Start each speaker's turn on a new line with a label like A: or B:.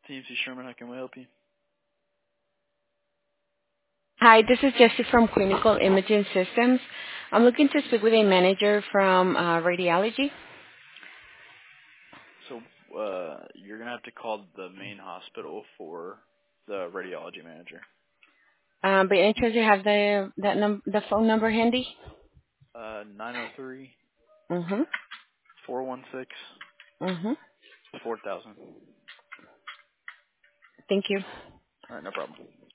A: TMC Sherman, how can we help you?
B: Hi, this is Jessie from Clinical Imaging Systems. I'm looking to speak with a manager from radiology.
A: So you're going to have to call the main hospital for the radiology manager.
B: By any chance you have the phone number handy?
A: 903
B: Mm-hmm.
A: 416
B: Mm-hmm.
A: 4000.
B: Thank you.
A: All right, no problem.